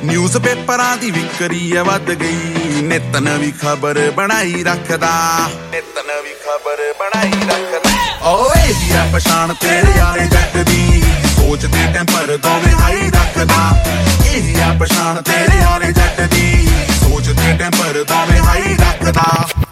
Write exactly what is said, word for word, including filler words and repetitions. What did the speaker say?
News ਪੇਪਰਾਂ ਦੀ ਵਿਕਰੀ ਆ ਵੱਧ ਗਈ, ਨਿੱਤ ਨਵੀਂ ਖਬਰ ਬਣਾਈ ਰੱਖਦਾ, ਨਿੱਤ ਨਵੀਂ ਖਬਰ ਬਣਾਈ ਰੱਖਦਾ। ਓਏ ਇਹੀ ਆ ਪਛਾਣ ਤੇਰੇ ਯਾਰੇ ਜੱਟ ਦੀ, ਸੋਚ ਤੇ ਟੈਂਪਰ ਦੋਵੇਂ ਹਾਈ ਰੱਖਦਾ। ਇਹੀ ਆ ਪਛਾਣ ਤੇਰੇ ਯਾਰੇ ਜੱਟ ਦੀ, ਸੋਚ ਤੇ ਟੈਂਪਰ ਦੋਵੇਂ ਹਾਈ ਰੱਖਦਾ।